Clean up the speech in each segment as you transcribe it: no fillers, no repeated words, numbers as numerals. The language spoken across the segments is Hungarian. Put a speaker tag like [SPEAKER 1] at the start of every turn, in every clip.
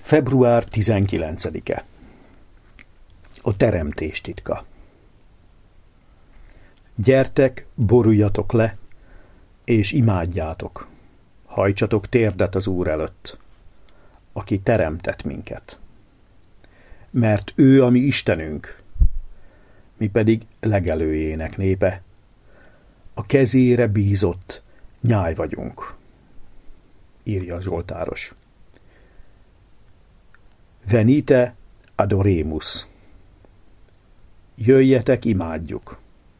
[SPEAKER 1] Február 19-e. A teremtés titka. Gyertek, boruljatok le, és imádjátok. Hajtsatok térdet az Úr előtt, aki teremtett minket. Mert ő a mi Istenünk, mi pedig legelőjének népe. A kezére bízott nyáj vagyunk, írja a zsoltáros. Venite adoremus. Jöjjetek, imádjuk.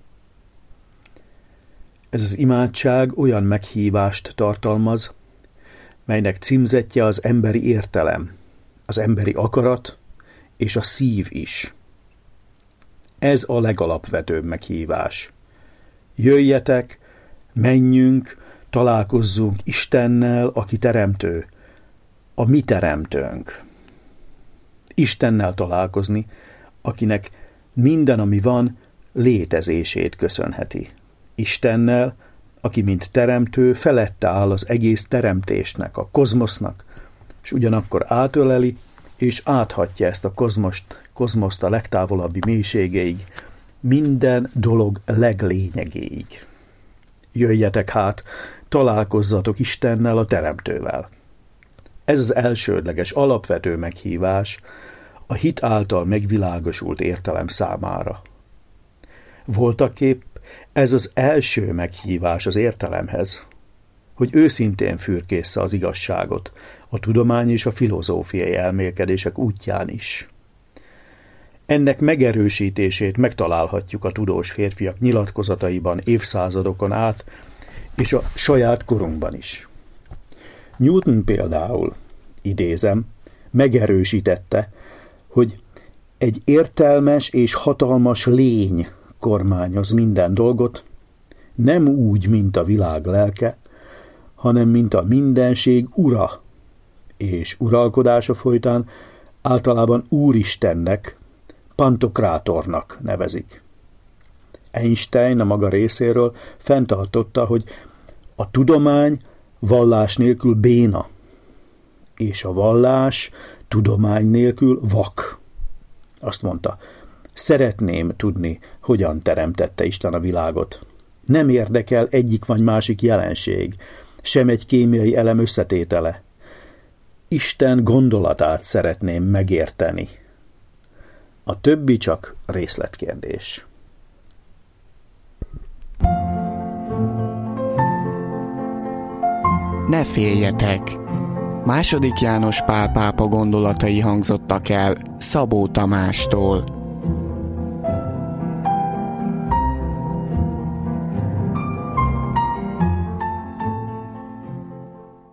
[SPEAKER 1] Ez az imádság olyan meghívást tartalmaz, melynek címzetje az emberi értelem, az emberi akarat és a szív is. Ez a legalapvetőbb meghívás. Jöjjetek, menjünk, találkozzunk Istennel, aki teremtő, a mi teremtőnk. Istennel találkozni, akinek minden, ami van, létezését köszönheti. Istennel, aki mint teremtő felette áll az egész teremtésnek, a kozmosznak, és ugyanakkor átöleli és áthatja ezt a kozmoszt a legtávolabbi mélységéig, minden dolog leglényegéig. Jöjjetek hát, találkozzatok Istennel, a teremtővel. Ez az elsődleges, alapvető meghívás a hit által megvilágosult értelem számára. Voltaképp ez az első meghívás az értelemhez, hogy őszintén fürkészze az igazságot a tudomány és a filozófiai elmélkedések útján is. Ennek megerősítését megtalálhatjuk a tudós férfiak nyilatkozataiban évszázadokon át, és a saját korunkban is. Newton például, idézem, megerősítette, hogy egy értelmes és hatalmas lény kormányoz minden dolgot, nem úgy, mint a világ lelke, hanem mint a mindenség ura, és uralkodása folytán általában Úristennek, Pantokrátornak nevezik. Einstein a maga részéről fenntartotta, hogy a tudomány vallás nélkül béna, és a vallás tudomány nélkül vak. Azt mondta, szeretném tudni, hogyan teremtette Isten a világot. Nem érdekel egyik vagy másik jelenség, sem egy kémiai elem összetétele. Isten gondolatát szeretném megérteni. A többi csak részletkérdés.
[SPEAKER 2] Ne féljetek! II. János Pál pápa gondolatai hangzottak el Szabó Tamástól.